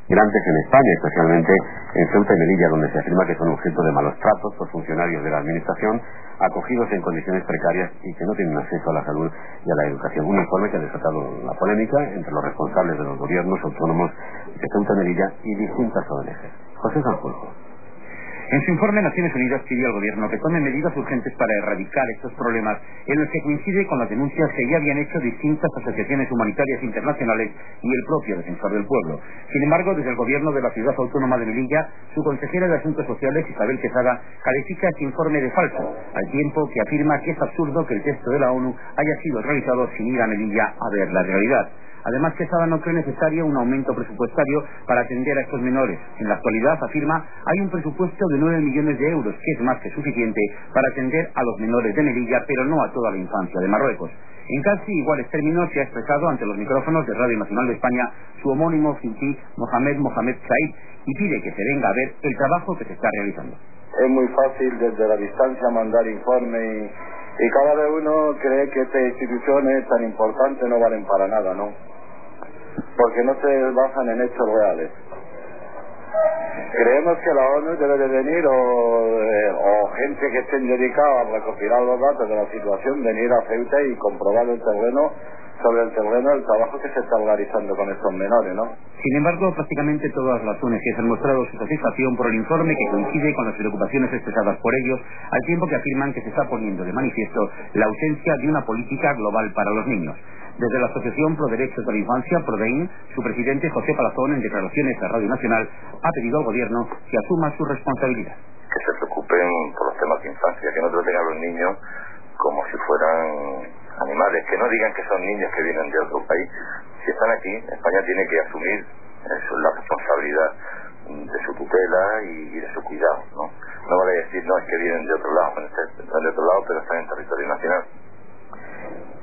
migrantes en España, especialmente en Ceuta y Melilla, donde se afirma que son objeto de malos tratos por funcionarios de la administración, acogidos en condiciones precarias y que no tienen acceso a la salud y a la educación. Un informe que ha desatado la polémica entre los responsables de los gobiernos autónomos de Ceuta y Melilla y distintas ONG. José Sanjurjo. En su informe, Naciones Unidas pidió al gobierno que tome medidas urgentes para erradicar estos problemas, en los que coincide con las denuncias que ya habían hecho distintas asociaciones humanitarias internacionales y el propio defensor del pueblo. Sin embargo, desde el gobierno de la ciudad autónoma de Melilla, su consejera de Asuntos Sociales, Isabel Quesada, califica este informe de falso, al tiempo que afirma que es absurdo que el texto de la ONU haya sido realizado sin ir a Melilla a ver la realidad. Además, Quesada no cree necesario un aumento presupuestario para atender a estos menores. En la actualidad, afirma, hay un presupuesto de 9 millones de euros, que es más que suficiente para atender a los menores de Melilla, pero no a toda la infancia de Marruecos. En casi iguales términos se ha expresado ante los micrófonos de Radio Nacional de España su homónimo Finti Mohamed Said y pide que se venga a ver el trabajo que se está realizando. Es muy fácil desde la distancia mandar informes y cada vez uno cree que estas instituciones tan importantes no valen para nada, ¿no? Porque no se basan en hechos reales. Creemos que la ONU debe de venir o gente que estén dedicados a recopilar los datos de la situación, venir a Ceuta y comprobar sobre el terreno el trabajo que se está realizando con estos menores, ¿no? Sin embargo, prácticamente todas las ONGs han mostrado su satisfacción por el informe, que coincide con las preocupaciones expresadas por ellos, al tiempo que afirman que se está poniendo de manifiesto la ausencia de una política global para los niños. Desde la Asociación Pro Derechos de la Infancia, ProDEIN, su presidente José Palazón, en declaraciones a Radio Nacional, ha pedido al gobierno que asuma su responsabilidad. Que se preocupen por los temas de infancia, que no traten a los niños como si fueran animales, que no digan que son niños que vienen de otro país. Si están aquí, España tiene que asumir la responsabilidad de su tutela y de su cuidado, ¿no? No vale decir, no, es que vienen de otro lado, de otro lado, pero están en territorio nacional.